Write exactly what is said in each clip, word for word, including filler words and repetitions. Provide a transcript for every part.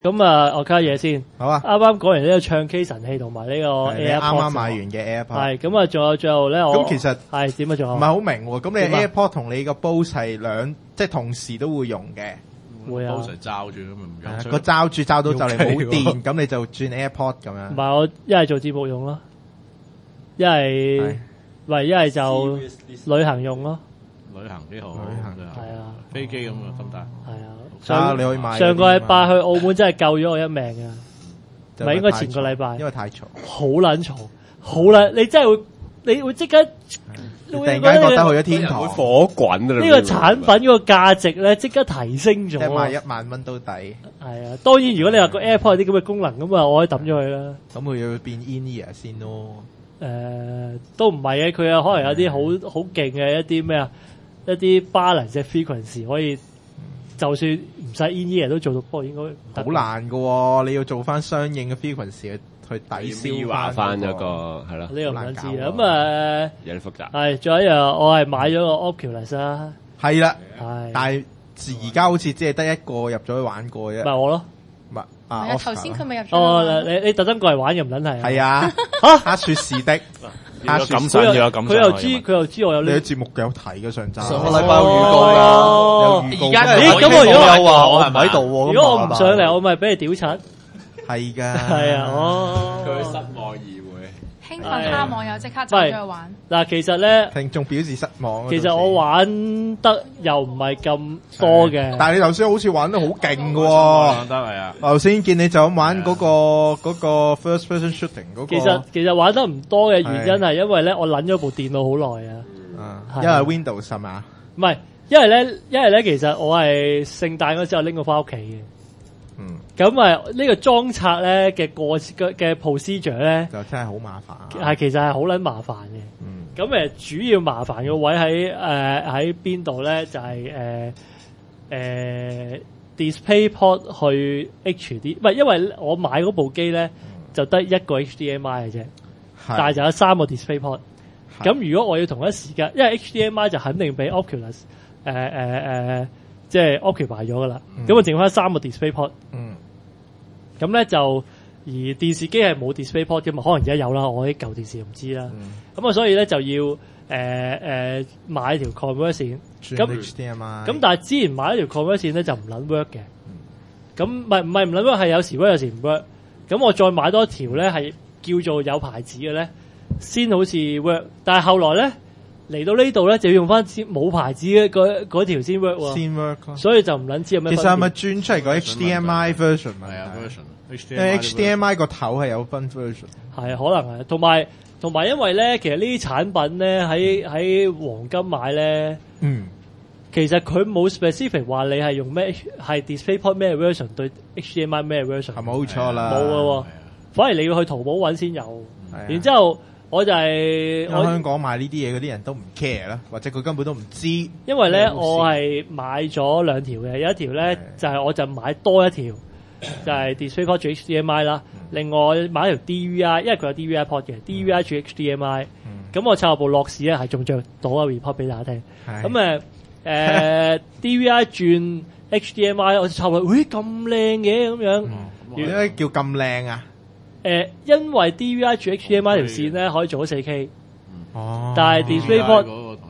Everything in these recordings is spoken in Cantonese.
咁啊，我卡嘢先。 好啊。 啱啱講完呢個唱 K 神器同埋呢個 AirPods， 啱啱買完嘅 AirPods。 係咁啊，仲有最後咧，我咁其實係點啊？仲有唔係好明喎。咁你 AirPods 同你個 Bose 係兩即係同時都會用嘅。 會啊。 Bose 罩住咁咪唔用。 個罩住罩到就嚟冇電，咁你就轉 AirPods 咁樣。 唔係我一係做節目用咯，一係唔係一係就旅行用咯。 旅行幾好， 旅行係啊， 飛機咁啊得唔得？ 係啊。 上你可以買。 上個禮拜去澳門真係救咗我一命啊！唔係應該前個禮拜， 因為太嘈， 好撚嘈，好撚你真係會，你會即刻突然間覺得去咗天堂， 會火滾啊！ 呢個產品個價值咧即刻提升咗， 即係賣一萬蚊都抵。 係啊，當然如果你話個 AirPod 啲咁嘅功能咁啊，我可以抌咗佢啦。 咁佢要變 in ear 先咯。 誒，都唔係嘅，佢有可能有啲好好勁嘅一啲咩啊，一啲 balance 嘅 frequency 可以。就算唔使 in ear 都做到，不過應該好難㗎喎，你要做翻相應嘅 frequency 去去抵消話翻一個係咯。 呢個唔想知啊。咁啊， 有啲複雜。 係，仲有一樣，我係買咗個 Oculus 啦。 係啦， 係。但係而家好似只係得一個入咗去玩過啫。 咪我咯。 唔係啊， 頭先佢咪入咗。 哦，你你特登過嚟玩嘅唔撚係。 係啊。嚇！雪士的。 要有感想，要有感想。 佢又知，佢又知我有呢啲節目有睇嘅上集。 上個禮拜有預告㗎，有預告。 而家咦？咁我如果有話我唔喺度喎， 如果我唔上嚟，我咪俾你屌柒。 係㗎。 係啊，哦。 佢失望而回。 興奮蝦網友即刻走咗去玩。 嗱，其實咧， 聽眾表示失望。 其實我玩得又唔係咁多嘅。 但係你頭先好似玩得好勁㗎喎。 玩得係啊。 頭先見你就咁玩嗰個嗰個 first person shooting 嗰個。 其實其實玩得唔多嘅原因係因為咧，我撚咗部電腦好耐啊。 因為 Windows 係嘛？ 唔係，因為咧，因為咧，其實我係聖誕嗰時候拎過翻屋企嘅。 嗯， 咁啊，呢個裝拆咧嘅過嘅 procedure 咧， 就真係好麻煩。 係其實係好撚麻煩嘅。 嗯， 咁誒主要麻煩嘅位喺誒喺邊度咧？就係誒誒 DisplayPort 去 H D，唔係因為我買嗰部機咧就得一個 H D M I 嘅啫，但係就有三個 DisplayPort。咁如果我要同一時間，因為 H D M I 就肯定俾 Oculus 誒誒誒。即係 occupy 咗噶啦，咁啊、嗯、剩翻三個 DisplayPort，咁咧、嗯、就而電視機係冇 DisplayPort 嘅嘛，可能而家有啦，我啲舊電視唔知啦，咁啊、嗯、所以咧就要誒誒、呃呃、買條 convert 線，咁 H D M I， 咁但係之前買一條 convert 線咧就唔撚 work 嘅，咁唔係唔係唔撚 work 係有時 work 有時唔 work，咁我再買多條咧係叫做有牌子嘅咧先好似 work， 但係後來咧。嚟到呢度咧，就要用翻冇牌子嘅嗰嗰條先 work 喎， 先 work 咯。 所以就唔撚知有咩分別。 其實係咪轉出嚟個 H D M I version 係啊 version， 因為 H D M I 個頭係有分 version。 係可能係，同埋同埋因為咧，其實呢啲產品咧喺喺黃金買咧， 嗯， 其實佢冇 specific 話你係用咩係 DisplayPort 咩 version 對 H D M I 咩 version， 係冇錯啦， 冇嘅喎，反而你要去淘寶揾先有，然之後。我就係、是、 我香港買呢啲嘢嗰啲人都唔 care 啦，或者佢根本都唔知。 因為咧，我係買咗兩條嘅，有一條咧就係、是、我就買多一條，就係、是、DisplayPort 轉 H D M I 啦。另外買一條 D V I，因為佢有 D V I port 嘅 D V I 轉 H D M I。咁我湊部樂視咧係仲着到個 report 俾大家聽。咁誒誒 D V I 轉 H D M I， 我湊落，喂咁靚嘅咁樣。 點解叫咁靚啊？ 誒、呃，因為 D V I 轉 H D M I 條線咧可以做到四 K， 哦， 但係 DisplayPort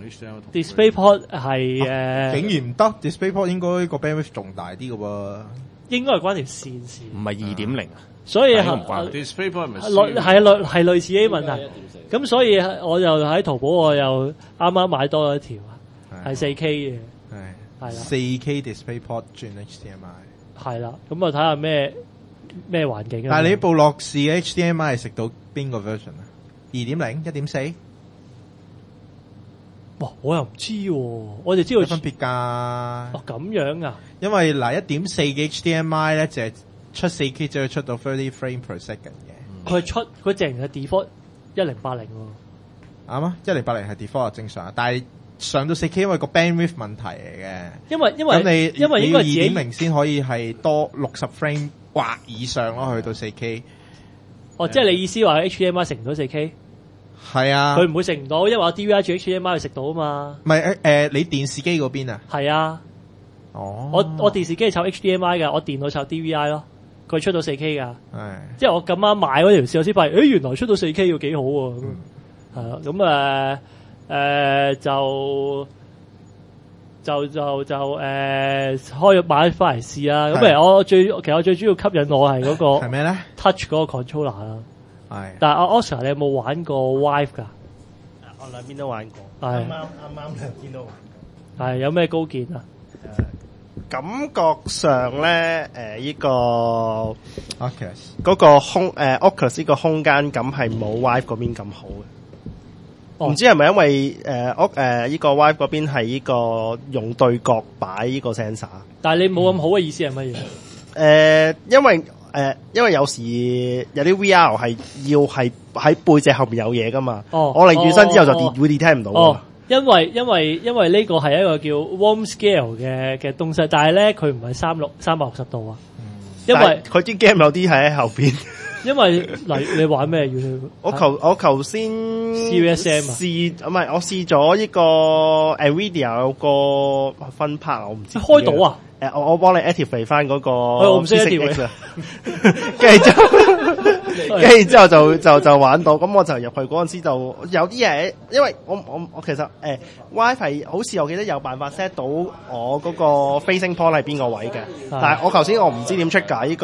DisplayPort 係誒， 竟然唔得 ，DisplayPort 應該個 bandwidth 仲大啲嘅喎， 應該係關條線事， 唔係二點零啊， 所以係唔關 DisplayPort 係類係類係類似呢啲問題，咁所以我就喺淘寶我又啱啱買多咗一條，係四 K 嘅， 係係啦， 四 K DisplayPort 轉 H D M I， 係啦，咁啊睇下咩。咩環境啊？ 但係你部樂視 H D M I 係食到邊個 version 啊？二點零、一點四？ 哇！我又唔知喎，我就知道有分別㗎。 哦，咁樣啊？因為嗱一點四嘅 H D M I 咧就係出四 K 就可以出到三十 frame per second 嘅。 佢、嗯、出佢淨係 default 一零八零喎。 啱啊！一零八零係 default 正常，但係上到四 K 因為個 bandwidth 問題嚟嘅。 因為因為咁你因為應該二點零先可以係多六十 frame。或以上咯，去到四 K。 哦，即係你意思話 H D M I 食唔到四 K？ 係啊， 佢唔會食唔到，因為我 D V I 轉 H D M I 去食到啊嘛。 唔係誒誒，你電視機嗰邊啊？ 係啊。 哦。 我我電視機係湊 H D M I 嘅，我電腦湊 D V I 咯。 佢出到四 K 㗎。 係， 即係我咁啱買嗰條線，我先發現，誒原來出到四 K 要幾好喎。係啊，咁誒誒就就就就誒、呃、開買翻嚟試啦。咁誒我最其實我最主要吸引我係嗰個係咩咧 Touch 嗰個 controller 啦。 係， 但係阿 Oscar 你有冇玩過 Vive 㗎？ 我兩邊都玩過， 係啱啱啱啱兩邊都玩過。 係有咩高見啊？ 感覺上咧，誒、依個 Oculus 嗰個空誒 Oculus 呢個空間感係冇 Vive 嗰邊咁好嘅。唔、 哦、 知係咪因為誒屋誒依個 Vive 嗰邊係呢個用對角擺呢個 sensor？ 但係你冇咁好嘅意思係乜嘢？ 誒、呃，因為誒、呃，因為有時有啲 V R 係要係喺背脊後面有嘢噶嘛。 哦， 我擰轉身之後就哦會 detect 唔到。 哦，因為因為因為呢個係一個叫 warm scale 嘅嘅東西，但係咧佢唔係三六三百六十度啊。因為佢啲 game 有啲係喺後邊。 因為嗱，你玩咩要？ 我頭我頭先 C V S M 啊試唔係我試咗呢個 Nvidia 有個分 part 我唔知開到啊！ 誒我我幫你 activate 翻嗰個我唔識 activate 啊，跟住之後跟住之後就就就玩到，咁我就入去嗰陣時就有啲嘢，因為我我我其實誒、呃、WiFi 好似我記得有辦法 set 到我嗰個 facing point 係邊個位嘅，但係我頭先我唔知點出解呢個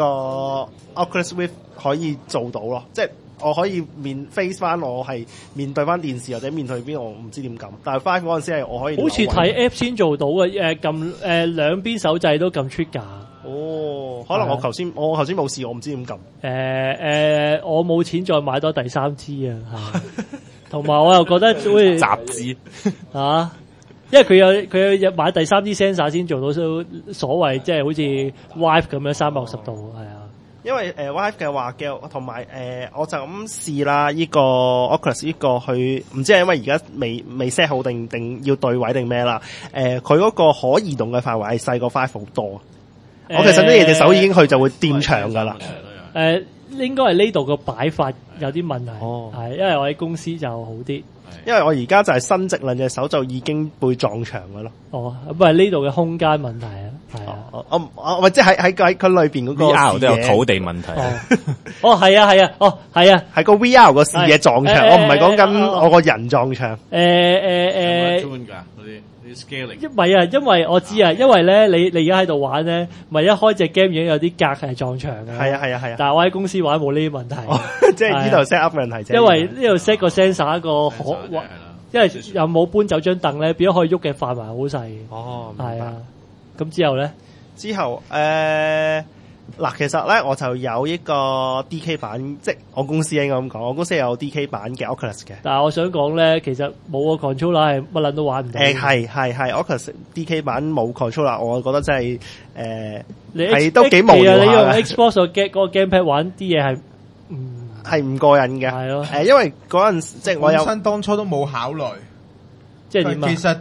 Oculus Rift 可以做到咯，即係我可以面 face 翻我係面對翻電視或者面對邊，我唔知點撳。但係 Five 嗰陣時係我可以好似睇 app 先做到嘅，誒撳誒兩邊手掣都撳 trigger。 哦，可能我頭先我頭先冇試，我唔知點撳。 誒、呃、誒，我冇錢再買多第三支啊，同埋我又覺得會雜誌啊，因為佢有佢有買第三支 sensor 先做到所所謂即係好似 Vive 咁樣三百六十度，係啊。 因為誒、呃、Vive 嘅話嘅，同埋誒我就咁試啦。呢、這個 Oculus 呢個佢唔知係因為而家未未 set 好定定要對位定咩啦？誒佢嗰個可移動嘅範圍係細過 Vive 好多。呃、我其實呢嘢隻手已經去就會掂牆㗎啦。誒、 呃、應該係呢度個擺法有啲問題，係、 哦、 因為我喺公司就好啲。 因為我而家就係伸直兩隻手就已經會撞牆㗎咯。 哦，咁係呢度嘅空間問題啊，係啊。 我我我或者喺喺喺佢裏邊嗰個 V R 都有土地問題。 哦，係啊，係啊，哦，係啊， 係個 V R 個視野撞牆， 欸、 我唔係講緊我個人撞牆。 誒誒誒， 嗰啲啲 scaling。 唔係啊，因為我知啊，因為咧你你而家喺度玩咧，咪一開隻 game 已經有啲格係撞牆嘅。係啊係啊係啊。 但係我喺公司玩冇呢啲問題。 哦、即係呢度 set up 問題啫。 因為呢度 set 個 sensor 一個可，因為又冇搬走張凳咧，變咗可以喐嘅範圍好細。 哦， 係啊。咁之後咧？ 之後誒嗱、呃，其實咧我就有一個 D K 版，即係我公司應該咁講，我公司有 D K 版嘅 Oculus 嘅。 但係我想講咧，其實冇個 controller 係乜撚都玩唔到。誒係係係 Oculus D K 版冇 controller，我覺得真係誒你係都幾無聊下。 你用 Xbox 個 game 嗰個 gamepad 玩啲嘢係唔係唔過癮嘅。 係咯。 誒，因為嗰陣即係我有本身當初都冇考慮， 即係點啊？ 其實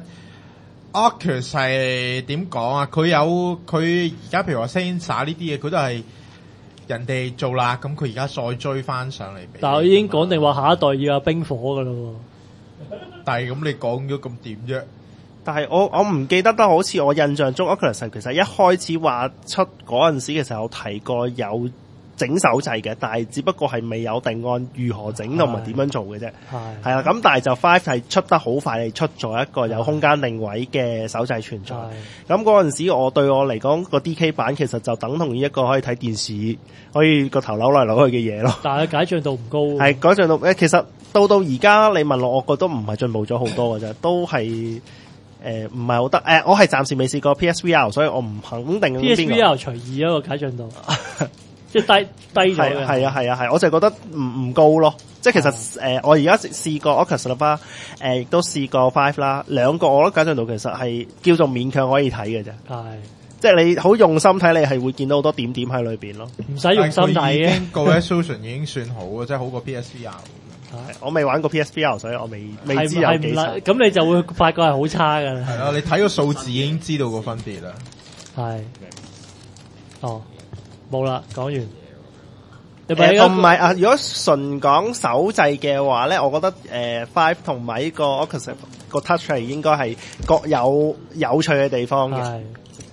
Oculus 係點講啊？佢有佢而家譬如話 sensor 呢啲嘢，佢都係人哋做啦，咁佢而家再追翻上嚟。 但係我已經講定話下一代要有冰火噶啦喎。 但係咁你講咗咁點啫？ 但係我我唔記得得，好似我印象中 Oculus 其實一開始話出嗰陣時嘅時候有提過有整手掣嘅，但係只不過係未有定案如何整同埋點樣做嘅啫。係係啦，咁但係就 Five 係出得好快，係出咗一個有空間定位嘅手掣存在。咁嗰陣時我對我嚟講個 D K 版其實就等同於一個可以睇電視，可以個頭扭嚟扭去嘅嘢咯。 但係解像度唔高。 係解像度誒，其實到到而家你問我，我覺得唔係進步咗好多嘅啫，都係。誒唔係好得誒，我係暫時未試過 P S V R， 所以我唔肯定。 P S V R 隨意一個解像度，即係低低咗嘅。 係啊係啊係，我就覺得唔唔高咯。即係其實誒、呃，我而家試過 Oculus 啦，誒亦都試過 Five 啦，兩個我覺得解像度其實係叫做勉強可以睇嘅啫。係，即係你好用心睇，你係會見到好多點點喺裏邊咯。 唔使用心睇嘅。 個 resolution 已經算好嘅，即係好過 P S V R。 我未玩過 P S V R， 所以我未未知有幾細。 咁你就會發覺係好差㗎啦。 係咯，你睇個數字已經知道個分別啦。係。 哦，冇啦，講完。 誒，同埋啊，如果純講手掣嘅話咧，我覺得誒 Five 同埋呢個 Oculus 個 Touch 係應該係各有有趣嘅地方嘅。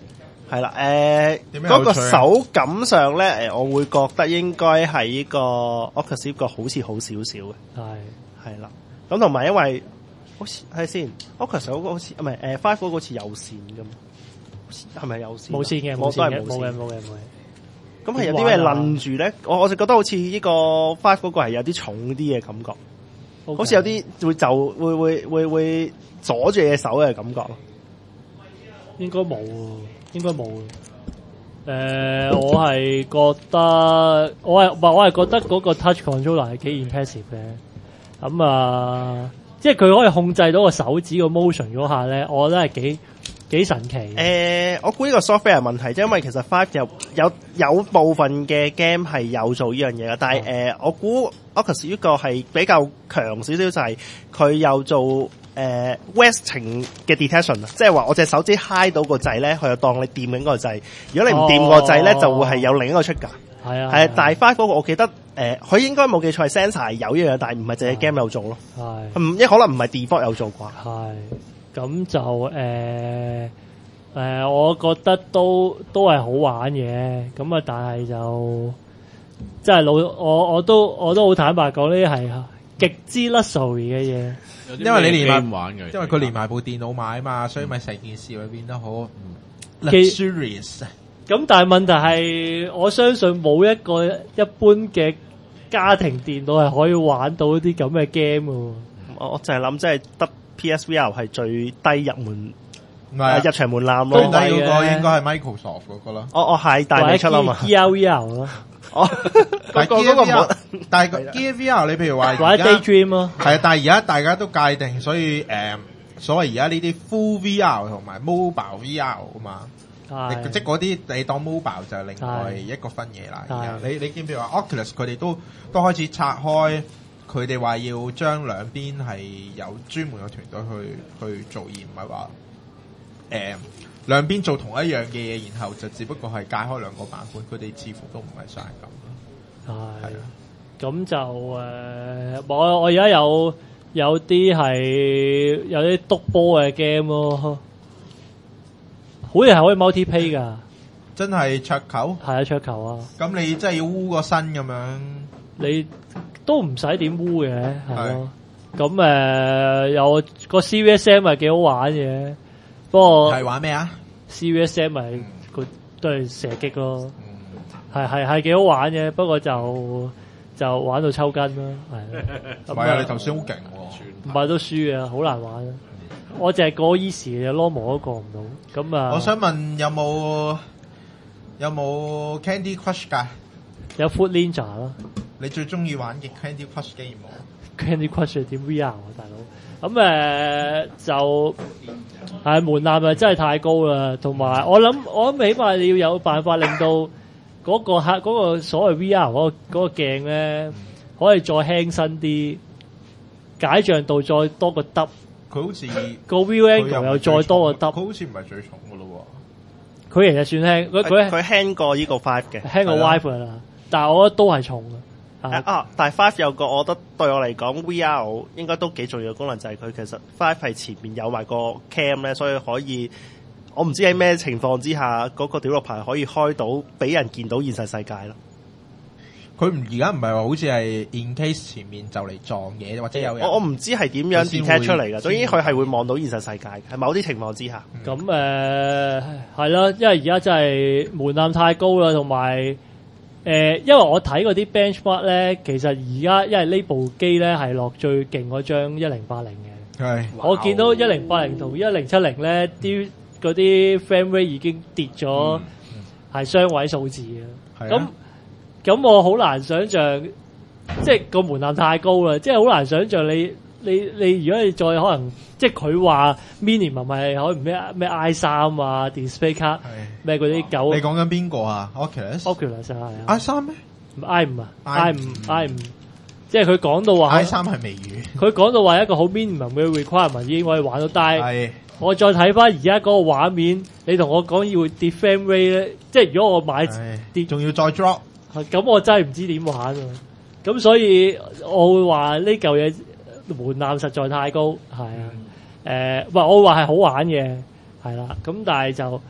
係啦，誒點樣嗰個有趣啊手感上咧，誒我會覺得應該係呢個 Oculus 個好似好少少嘅， 係係啦。咁同埋因為好似係先 Oculus 嗰個好似唔係誒 Five 嗰個好似有線㗎嘛，係咪有線？ 冇線嘅，冇我都係冇線嘅，冇嘅， 線。 冇嘅，冇嘅。 咁係有啲咩愣住咧？我我就覺得好似呢個 Five 嗰個係有啲重啲嘅感覺， OK 好似有啲會就會會會會阻住你嘅手嘅感覺咯。 應該冇喎，應該冇。誒、我係覺得，我係唔係我係覺得嗰個 touch controller 係幾 impressive 嘅。咁啊，即係佢可以控制到個手指個 motion 嗰下咧，我覺得係幾幾神奇。 誒、我估呢個 software 問題，因為其實 Five 有有有部分嘅 game 係有做呢樣嘢嘅，但係誒、我估 Oculus 呢個係比較強少少，就係佢有做誒 resting 嘅 detection 啊，即係話我隻手指揩到個掣咧，佢就當你掂緊個掣。如果你唔掂個掣咧， 哦就會係有另一個 trigger。 係啊， 係啊，但係 Five 嗰個我記得誒，佢、應該冇記錯係 sensor 係有呢樣嘢，但係唔係淨係 game 有做咯。 係唔，因為可能唔係 default 有做啩。 係咁就誒誒、我覺得都都係好玩嘅。咁啊，但係就即係老我我都我都好坦白講，呢啲係極之 luxury 嘅嘢。 有啲因為你連咩埋 game 玩嘅， 因為佢連埋部電腦買嘛，所以咪成件事會變得好其 luxurious。 咁但係問題係，我相信冇一個一般嘅家庭電腦係可以玩到啲咁嘅 game 喎。 我我就係諗，即係得 P S V R 係最低入門唔係啊入場門檻咯。 最低嗰個都係嘅應該係 Microsoft 嗰個啦。 我我係但係未出啊嘛。 G R V R 咯， 哦， 但係嗰個嗰個 Gear V R 冇。 但係 Gear V R 你譬如話或者而家 Daydream 咯。 係啊，但係而家大家都界定，所以誒，所謂而家呢啲 full V R 同埋 mobile V R 啊嘛。 係即係嗰啲你當 mobile 就係另外係一個分嘢啦。 係而家你你見譬如話 Oculus 佢哋都都開始拆開，佢哋話要將兩邊係有專門嘅團隊去去做，而唔係話誒兩邊做同一樣嘅嘢，然後就只不過係解開兩個版本。佢哋似乎都唔係想係咁咯。係啊係，咁就誒，我我而家有有啲係有啲篤波嘅 game 咯，好似係可以 multi play 㗎， 真係桌球， 係啊，桌球啊， 咁你真係要污個身咁樣。 你都唔使點污嘅，係咯。咁誒有個 C V S M 係幾好玩嘅，不過係玩咩啊？ C V S M 咪個都係射擊咯， 嗯係係係幾好玩嘅，不過就就玩到抽筋啦，係啦。 唔係啊，你頭先好勁喎。 唔係都輸啊，好難玩啊！我淨係過 easy 嘅，normal 都過唔到。咁啊， 我想問有冇有冇 Candy Crush 㗎？ 有 Foot Ninja 咯你最中意玩嘅 Candy Crush game ，Candy Crush 係點 V R 啊，大佬？咁誒、呃就係門檻啊，真係太高啦。同埋我諗，我諗起碼你要有辦法令到嗰個客嗰、嗰個所謂 V R 嗰、嗰個嗰、嗰個鏡咧，可以再輕身啲，解像度再多個 W。 佢好似個 view angle 又再多個 W， 佢好似唔係最重嘅咯佢其實算輕，佢佢佢佢輕過呢個 Five 嘅。 輕過係啦 Vive 噶啦，但係我覺得都係重嘅。係啊！但係 Five 有個，我覺得對我嚟講 V R 應該都幾重要嘅功能，就係佢其實 Five 係前面有埋個 cam 咧，所以可以我唔知喺咩情況之下，嗰、個 developer 可以開到俾人見到現實世界咯。 喎。佢唔而家唔係話好似係 in case 前面就嚟撞嘢，或者有人我我唔知係點樣佢先 detect 會出嚟嘅，總之佢係會望到現實世界嘅，係某啲情況之下。 咁誒係啦，因為而家真係門檻太高啦，同埋誒，因為我睇嗰啲 benchmark 咧，其實而家因為呢部機咧係落最勁嗰張一零八零嘅， 係我見到一零八零同一零七零咧啲嗰啲 frame rate 已經跌咗係雙位數字嘅，咁係啊。 咁我好難想像，即係個門檻太高啦，即係好難想像你你你，如果你再可能，即係佢話 minimum 係可能咩咩 I 三啊 display 卡咩嗰啲你九講緊邊個啊 ？Oculus Oculus 係啊 I 三咩 I 五啊 I I 五 I 五，即係佢講到話 ？I 三係微語。 佢講到話一個好 minimum 嘅 requirement 已經可以玩到，但係係我再睇翻而家嗰個畫面，你同我講要跌 frame rate 咧，即係如果我買係跌仲要再 drop。 咁我真係唔知點玩啊！咁所以我會話呢嚿嘢門檻實在太高，係啊，誒、唔係我會話係好玩嘅，係啦。咁但係就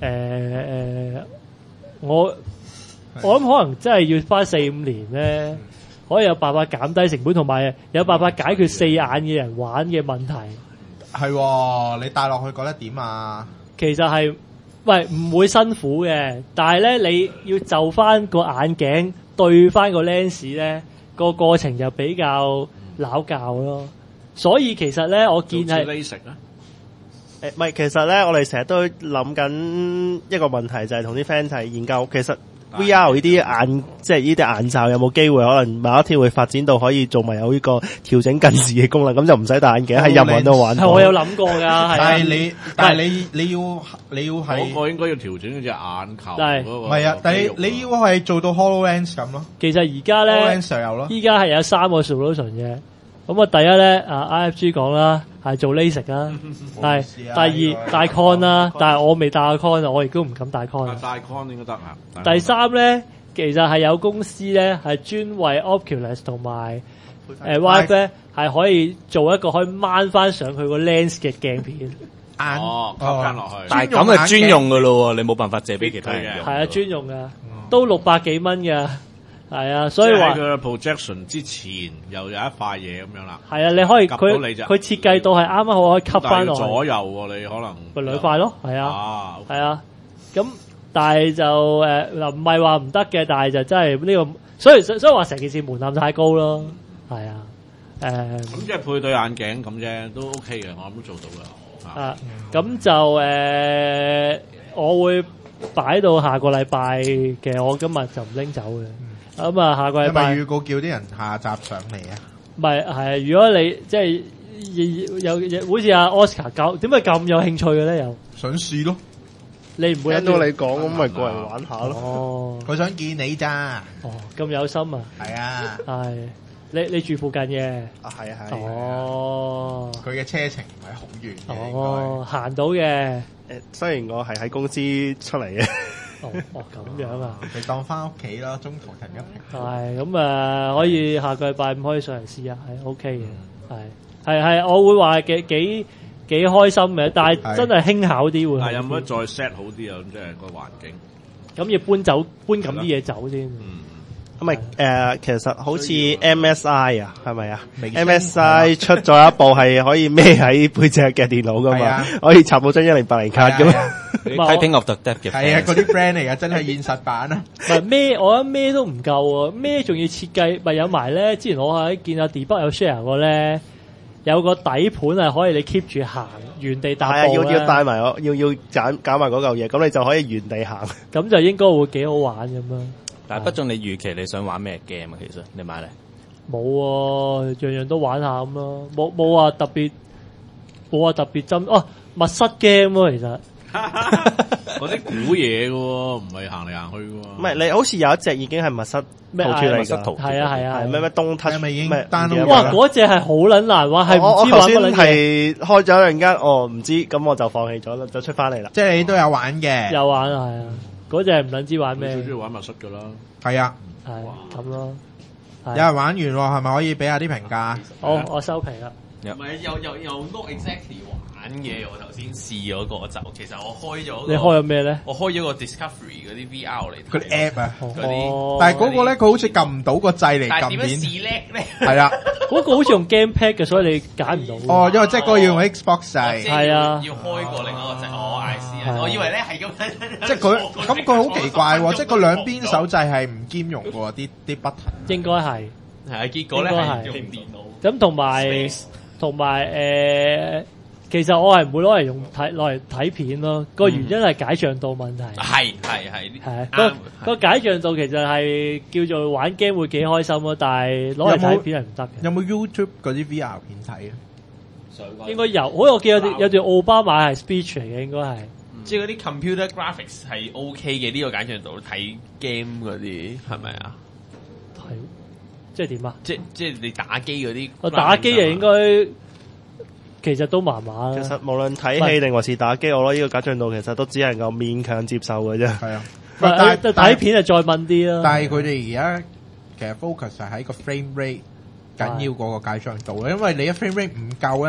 誒我我諗可能真係要花四五年咧，可以有辦法減低成本，同埋有辦法解決四眼嘅人玩嘅問題。 係喎，你戴落去覺得點啊？ 其實係喂唔會辛苦嘅，但係咧你要就翻個眼鏡對翻個 lens 咧，個過程就比較拗教咯。所以其實咧，我見係 LASIK啊。 誒唔係，其實咧，我哋成日都諗緊一個問題，就係同啲 friend 係研究，其實 V R 呢啲眼，即係呢啲眼罩有冇機會可能某一天會發展到可以做埋有呢個調整近視嘅功能，咁就唔使戴眼鏡喺任何人都玩到。 係我有諗過㗎，係啊。 但係你，但係你你要你要係嗰個應該要調整嗰隻眼球係嗰個。 唔係啊？但係你你要係做到 HoloLens 咁咯其實而家咧， ，HoloLens 就有咯。 依家係有三個 solution 嘅。咁啊，第一咧，啊 I F G 講啦，係做 LASIK 啦，係第二戴 con 啦，但係我未戴過 con 啊，我亦都唔敢戴 con 啊。 戴 con 應該得啊。 第三咧，其實係有公司咧係專為 Oculus 同埋誒 Vive 咧係可以做一個可以掹翻上去個 lens 嘅鏡片。 眼哦，吸翻落去。 但係咁係專用噶咯喎，你冇辦法借俾其他人用。 係啊，專用噶，都六百幾蚊噶。係啊，所以話即係佢 projection 之前又有一塊嘢咁樣啦。 係啊，你可以夾到佢你咋佢設計到係啱啱好可以吸翻落去。 但係左右喎，你可能咪兩塊咯，係啊， 啊， 係啊。咁但係就誒嗱，唔係話唔得嘅，但係就真係呢個，所以所以話成件事門檻太高咯。係啊，誒咁即係配對眼鏡咁啫，都 OK 嘅，我諗都做到㗎。 啊，咁就誒，我會擺到下個禮拜嘅，我今日就唔拎走嘅。咁啊，下個禮係咪拜預告叫啲人下集上嚟啊？ 唔係係，如果你即係有有好似阿 Oscar 咁，點解咁有興趣嘅咧？又想試咯， 你唔會聽到你講咁，咪過嚟玩下咯。 哦佢想見你咋？ 哦咁有心啊！ 係啊， 係你你住附近嘅？ 啊，係啊，係啊。 哦佢嘅車程唔係好遠嘅，應哦，行到嘅。 誒，雖然我係喺公司出嚟嘅。 哦哦咁樣啊！ 該。你當翻屋企咯，中途停一停。 係咁啊，可以下個禮拜五可以上嚟試下，係 OK 嘅，係係係，我會話幾幾幾開心嘅，但係真係輕巧啲會好啲。 但係有冇得再 set 好啲啊？咁即係個環境。 咁要搬走搬咁啲嘢走先。 嗯。 咁咪誒，其實好似 M S I 啊，係咪啊明星 ？M S I 出咗一部係可以孭喺背脊嘅電腦噶嘛係啊， 可以插到張一零八零卡噶嘛。 係啊你 Typing of the Dead 嘅係啊，嗰啲 brand 嚟㗎，真係現實版啊！ 唔係咩？我覺得咩都唔夠啊！咩仲要設計？咪有埋咧？之前我喺見阿 Debug 有 share 過咧，有個底盤係可以你 keep 住行原地踏步係啊，要咧要帶埋我，要要揀揀埋嗰嚿嘢，咁你就可以原地行。 咁就應該會幾好玩咁樣。 但係不中你預期你想玩咩 game 啊？其實你買嚟冇喎，樣樣都玩下咁咯，冇冇話特別，冇話特別針哦，密室 game 咯，其實嗰啲估嘢嘅喎，唔係行嚟行去嘅喎。 唔係，你好似有一隻已經係密室咩套出嚟㗎， 密室圖係啊係啊， 係咩咩東 touch 係咪已經咩 download 哇！ 咗嗰只係好撚難玩，係我我唔知頭先玩乜撚嘢。 係開咗一陣間，哦唔知，咁我就放棄咗啦，就出翻嚟啦。 即係你都有玩嘅， 有玩啊，係啊，嗰只係唔撚知玩咩你最，中意玩密室㗎啦。 係啊， 係咁咯。 有人玩完喎，係咪可以俾下啲評價？ 好，我收皮啦。 唔係又又又 not exactly 玩嘅，我頭先試嗰個就其實我開咗、個， 你開咗咩咧？ 我開咗個 Discovery 嗰啲 V R 嚟睇嗰啲 app 啊， 嗰啲， 哦但係嗰個咧，佢好似撳唔到個掣嚟撳但係點樣片， 試叻咧？ 係啦。 嗰個好似用 game pad 嘅，所以你揀唔到。 哦，因為即係嗰個要用 Xbox 即掣， 係係啊要開過另一個掣。哦，I see 係啊啊！我以為咧係咁， 即係佢咁佢好奇怪喎，即係佢兩邊手掣係唔兼容嘅喎，啲啲 button。 應該係。 係啊，結果咧應該係係用電腦。 咁同埋 Space 同埋誒，其實我係唔會攞嚟用睇攞嚟睇片咯。個原因係解像度問題。 係係係係啊啱個個解像度其實係叫做玩 game 會幾開心咯，但係攞嚟睇片係唔得嘅。 有冇 YouTube 嗰啲 V R 片睇啊？ 應該有，好似我見有啲有段奧巴馬係 speech 嚟嘅，應該係。 即係嗰啲 computer graphics 係 OK 嘅，呢個解像度睇 game 嗰啲係咪啊？ 係即係點啊？ 即即係你打機嗰啲， 我打機就應該其實都麻麻啦。 其實無論睇戲定還是打機，我覺得呢個解像度其實都只能夠勉強接受嘅啫。 係啊， 但係但係睇片就再問啲啦。 但係佢哋而家其實 focus 係喺個 frame rate 緊要過個解像度咧，因為你一 frame rate 唔夠咧，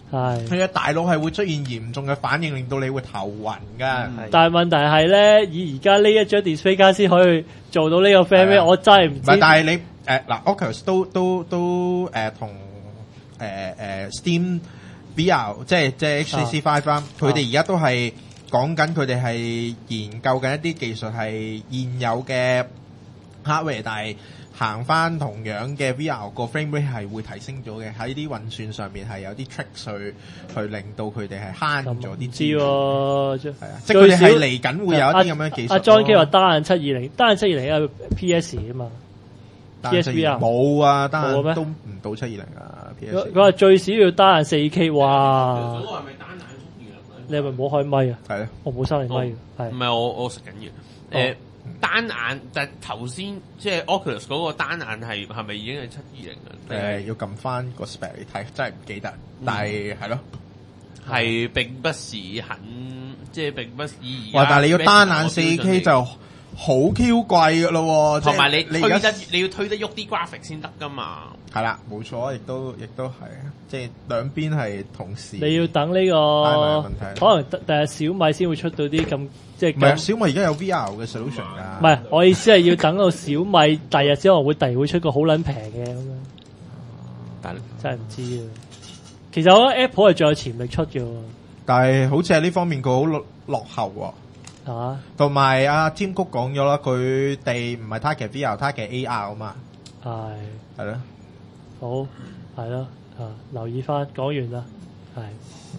係。 佢嘅大腦係會出現嚴重嘅反應，令到你會頭暈㗎。 但係問題係咧，以而家呢一張 display 卡先可以做到呢個 frame rate，我真係唔知。 唔係，但係你誒嗱 Oculus 都都都誒同誒誒 Steam V R 即係即係 H T C Vive 啦，佢哋而家都係講緊佢哋係研究緊一啲技術係現有嘅 hardware，但係行翻同樣嘅 V R 個 frame rate 係會提升咗嘅，喺啲運算上面係有啲 tricks 去去令到佢哋係慳咗啲資知喎， 係啊，即係佢哋係嚟緊會有一啲咁樣嘅技術。 阿 John K 話單眼七二零，單眼七二零係 P S 啊嘛，P S V R 冇啊，單冇咩眼都唔到七二零啊 ，P S。 佢話最少要單眼四 K，哇！ 嗰個係咪單眼七二零你係咪冇開咪啊？ 係咧， 我冇收你咪嘅，係唔係我我食緊嘢。誒單眼，但係頭先即係 Oculus 嗰個單眼係係咪已經係七二零啊？ 誒要撳翻個 spec 嚟睇，真係唔記得。但係係咯， 係並不是很即係並不是而家。 哇！但係你要單眼四 K 就好 Q 貴㗎咯喎， 同埋你你而家推得你要推得喐啲 graphic 先得㗎嘛。 係啦，冇錯，亦都亦都係，即係兩邊係同時。 你要等呢帶埋個問題， 可能第日小米先會出到啲咁即係唔係啊咁。 小米而家有 V R 嘅 solution 㗎。 唔係，我意思係要等到小米第日先可能會突然會出個好撚平嘅咁樣。 但真係唔知啊！其實我覺得 Apple 係最有潛力出嘅喎。 但係好似喺呢方面佢好落落後喎。 嚇， 同埋阿 Tim Cook 講咗啦，佢哋唔係 target V R，target A R 啊嘛。 係係咯。 好係咯啊！留意翻，講完啦，係